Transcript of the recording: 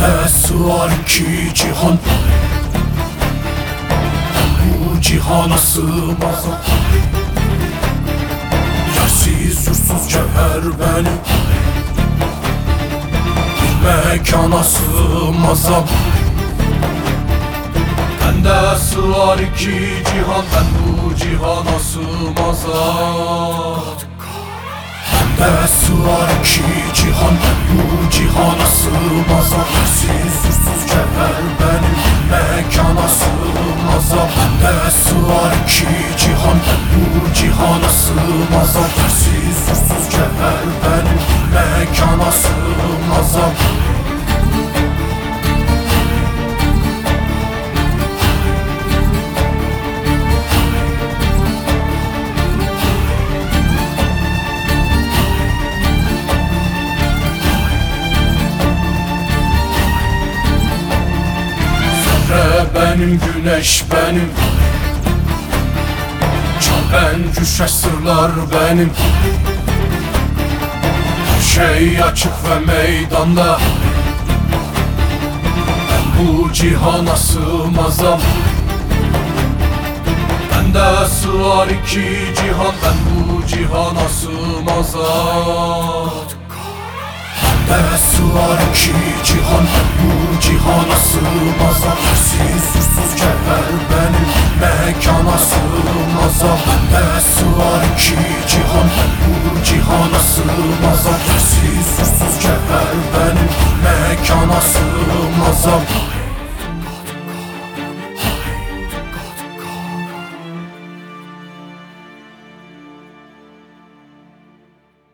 Bende sığar iki cihan, bu cihana sığmaz. Yersiz yursuz cevher benim, bir mekana sığmazam. Bende sığar iki cihan, ben bu cihana sığmazam. Bende sığar iki cihan, bu cihana sığmazam. Yersiz yursuz cevher benim, mekana sığmazam. Bende sığar iki cihan, bu cihana sığmazam. Yersiz yursuz cevher benim, mekana sığmazam. Benim güneş benim, çapencüşe sırlar benim. Her şey açık ve meydanda, ben bu cihana sığmazam. Bende sığar iki cihan, ben bu cihana sığmazam. Bende sığar iki cihan, bu cihana sığmazam. Yersiz yursuz cevher benim, mekana sığmazam. Bende sığar iki cihan, bu cihana